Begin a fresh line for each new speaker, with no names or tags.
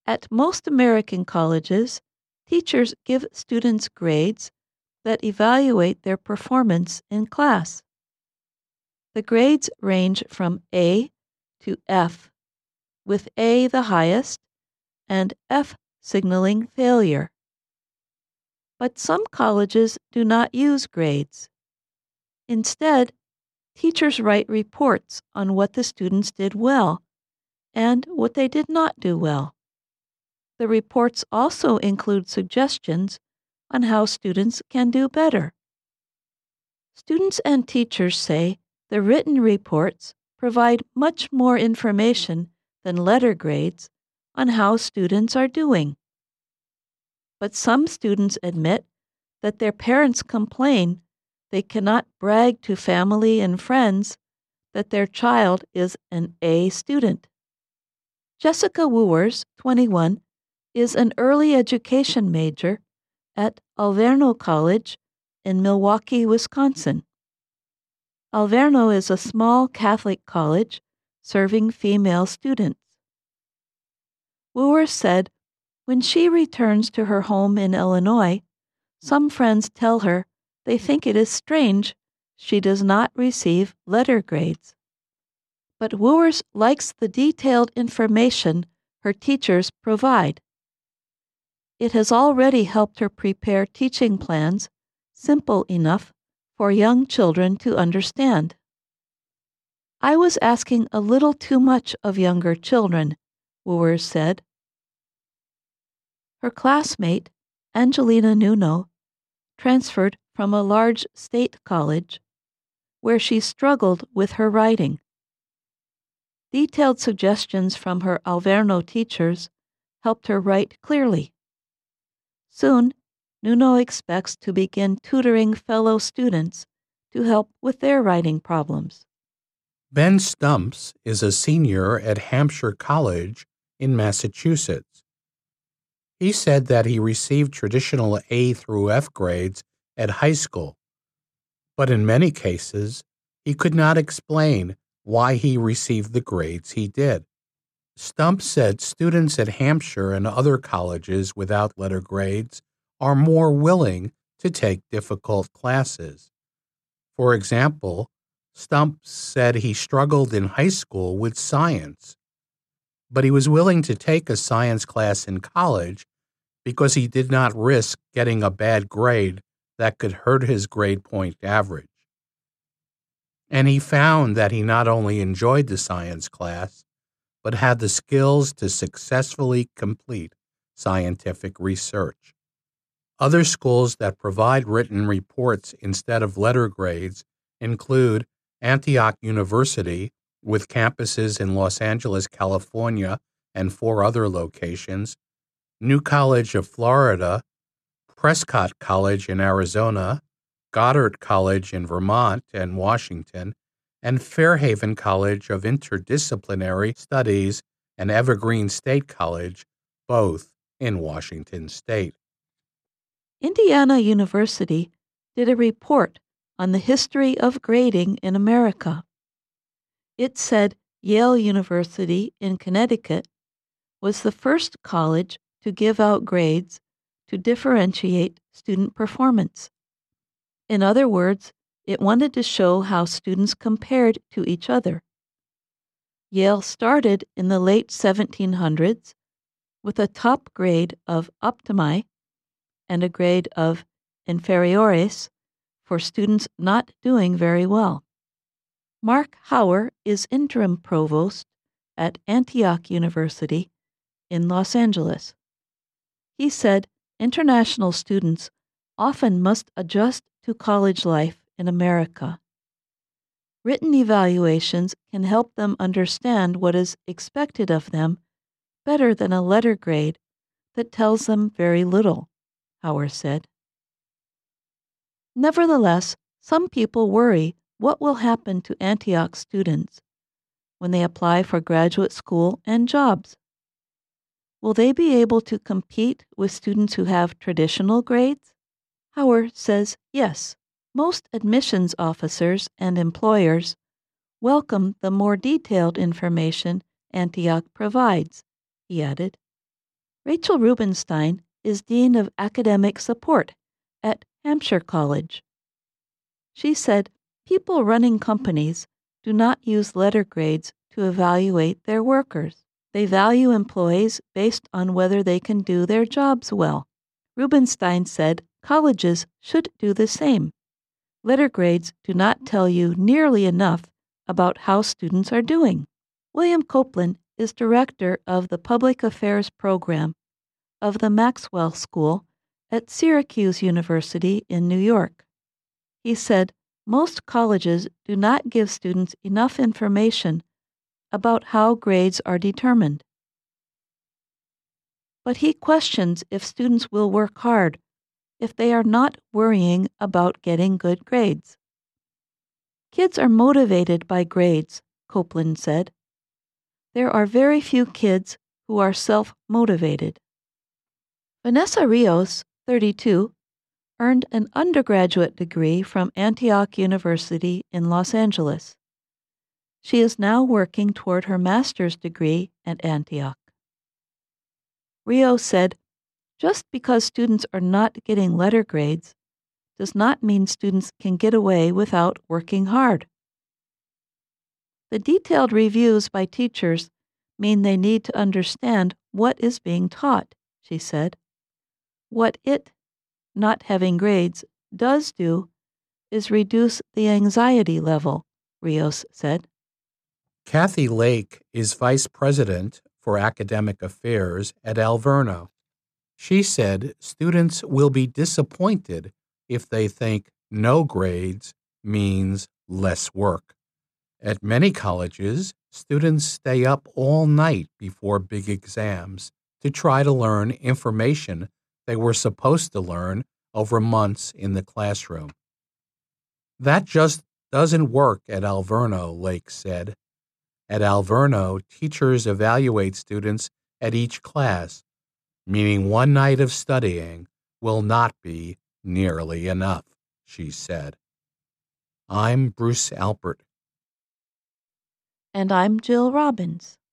At most American colleges, teachers give students grades that evaluate their performance in class. The grades range from A to F, with A the highest and F signaling failure. But some colleges do not use grades. Instead, teachers write reports on what the students did well and what they did not do well. The reports also include suggestions on how students can do better. Students and teachers say the written reports provide much more information than letter grades on how students are doing. But some students admit that their parents complain they cannot brag to family and friends that their child is an A student. Jessica Wooers, 21, is an early education major at Alverno College in Milwaukee, Wisconsin. Alverno is a small Catholic college serving female students. Wooers said when she returns to her home in Illinois, some friends tell her they think it is strange she does not receive letter grades. But Wooers likes the detailed information her teachers provide. It has already helped her prepare teaching plans simple enough for young children to understand. I was asking a little too much of younger children, Wooers said. Her classmate, Angelina Nuno, transferred from a large state college where she struggled with her writing. Detailed suggestions from her Alverno teachers helped her write clearly. Soon, Nuno expects to begin tutoring fellow students to help with their writing problems.
Ben Stumps is a senior at Hampshire College in Massachusetts. He said that he received traditional A through F grades at high school, but in many cases, he could not explain why he received the grades he did. Stump said students at Hampshire and other colleges without letter grades are more willing to take difficult classes. For example, Stump said he struggled in high school with science, but he was willing to take a science class in college because he did not risk getting a bad grade that could hurt his grade point average. And he found that he not only enjoyed the science class, but had the skills to successfully complete scientific research. Other schools that provide written reports instead of letter grades include Antioch University, with campuses in Los Angeles, California, and 4 other locations, New College of Florida, Prescott College in Arizona, Goddard College in Vermont and Washington, and Fairhaven College of Interdisciplinary Studies and Evergreen State College, both in Washington State.
Indiana University did a report on the history of grading in America. It said Yale University in Connecticut was the first college to give out grades to differentiate student performance. In other words, it wanted to show how students compared to each other. Yale started in the late 1700s with a top grade of optimi and a grade of inferiores for students not doing very well. Mark Hauer is interim provost at Antioch University in Los Angeles. He said international students often must adjust to college life in America. Written evaluations can help them understand what is expected of them better than a letter grade that tells them very little, Hauer said. Nevertheless, some people worry what will happen to Antioch students when they apply for graduate school and jobs. Will they be able to compete with students who have traditional grades? Hauer says yes. Most admissions officers and employers welcome the more detailed information Antioch provides, he added. Rachel Rubenstein is Dean of Academic Support at Hampshire College. She said people running companies do not use letter grades to evaluate their workers. They value employees based on whether they can do their jobs well. Rubenstein said colleges should do the same. Letter grades do not tell you nearly enough about how students are doing. William Copeland is director of the Public Affairs Program of the Maxwell School at Syracuse University in New York. He said most colleges do not give students enough information about how grades are determined. But he questions if students will work hard if they are not worrying about getting good grades. Kids are motivated by grades, Copeland said. There are very few kids who are self-motivated. Vanessa Rios, 32, earned an undergraduate degree from Antioch University in Los Angeles. She is now working toward her master's degree at Antioch. Rios said, just because students are not getting letter grades does not mean students can get away without working hard. The detailed reviews by teachers mean they need to understand what is being taught, she said. What it, not having grades, does do is reduce the anxiety level, Rios said.
Kathy Lake is vice president for academic affairs at Alverno. She said students will be disappointed if they think no grades means less work. At many colleges, students stay up all night before big exams to try to learn information they were supposed to learn over months in the classroom. That just doesn't work at Alverno, Lake said. At Alverno, teachers evaluate students at each class, meaning one night of studying will not be nearly enough, she said. I'm Bruce Alpert.
And I'm Jill Robbins.